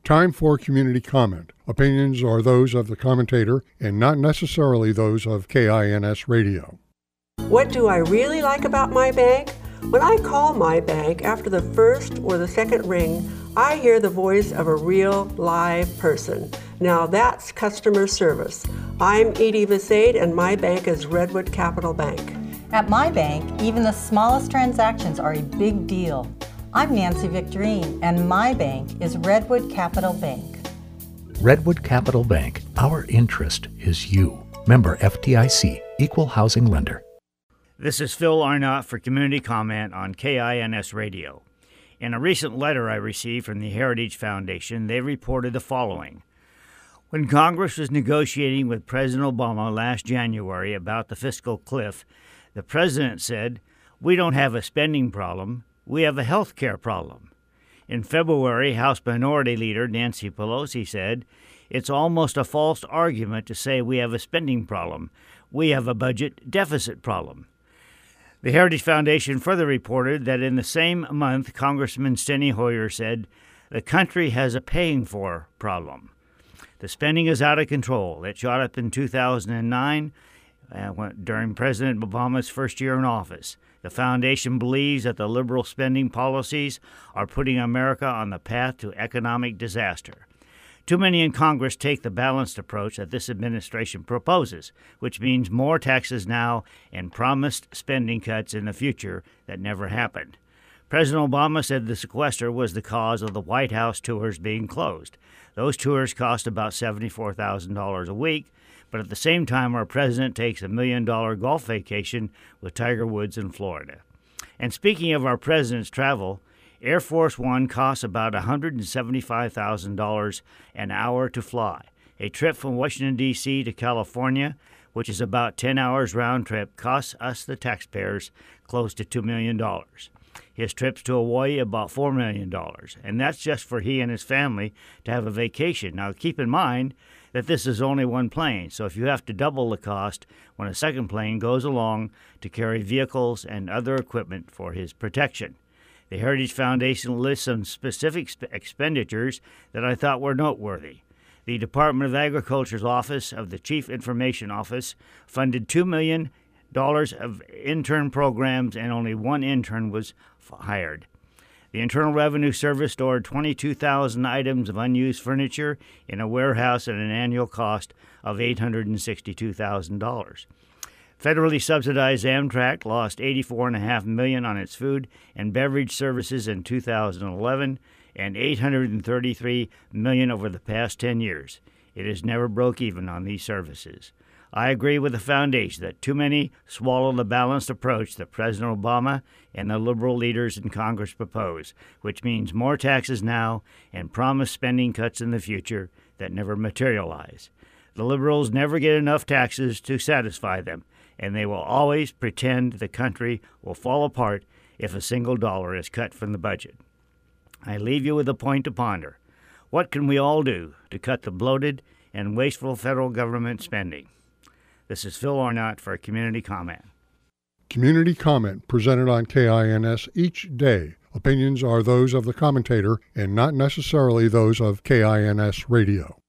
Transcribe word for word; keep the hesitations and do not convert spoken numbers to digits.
Time for community comment. Opinions are those of the commentator and not necessarily those of K I N S Radio. What do I really like about my bank? When I call my bank after the first or the second ring, I hear the voice of a real live person. Now that's customer service. I'm Edie Visade and my bank is Redwood Capital Bank. At my bank, even the smallest transactions are a big deal. I'm Nancy Victorine, and my bank is Redwood Capital Bank. Redwood Capital Bank, our interest is you. Member F D I C, Equal Housing Lender. This is Phil Arnott for Community Comment on K I N S Radio. In a recent letter I received from the Heritage Foundation, they reported the following. When Congress was negotiating with President Obama last January about the fiscal cliff, the president said, "We don't have a spending problem. We have a health care problem." In February, House Minority Leader Nancy Pelosi said, "It's almost a false argument to say we have a spending problem. We have a budget deficit problem." The Heritage Foundation further reported that in the same month, Congressman Steny Hoyer said, "The country has a paying for problem." The spending is out of control. It shot up in two thousand nine uh, when, during President Obama's first year in office. The foundation believes that the liberal spending policies are putting America on the path to economic disaster. Too many in Congress take the balanced approach that this administration proposes, which means more taxes now and promised spending cuts in the future that never happened. President Obama said the sequester was the cause of the White House tours being closed. Those tours cost about seventy-four thousand dollars a week, but at the same time our president takes a million-dollar golf vacation with Tiger Woods in Florida. And speaking of our president's travel, Air Force One costs about one hundred seventy-five thousand dollars an hour to fly. A trip from Washington, D C to California, which is about ten hours round trip, costs us, the taxpayers, close to two million dollars. His trips to Hawaii, about four million dollars. And that's just for he and his family to have a vacation. Now, keep in mind that this is only one plane, so if you have to double the cost when a second plane goes along to carry vehicles and other equipment for his protection. The Heritage Foundation lists some specific sp- expenditures that I thought were noteworthy. The Department of Agriculture's Office of the Chief Information Office funded two million dollars of intern programs, and only one intern was f- hired. The Internal Revenue Service stored twenty-two thousand items of unused furniture in a warehouse at an annual cost of eight hundred sixty-two thousand dollars. Federally subsidized Amtrak lost eighty-four point five million dollars on its food and beverage services in two thousand eleven and eight hundred thirty-three million dollars over the past ten years. It has never broke even on these services. I agree with the foundation that too many swallow the balanced approach that President Obama and the liberal leaders in Congress propose, which means more taxes now and promised spending cuts in the future that never materialize. The liberals never get enough taxes to satisfy them, and they will always pretend the country will fall apart if a single dollar is cut from the budget. I leave you with a point to ponder. What can we all do to cut the bloated and wasteful federal government spending? This is Phil Arnott for Community Comment. Community Comment presented on K I N S each day. Opinions are those of the commentator and not necessarily those of K I N S Radio.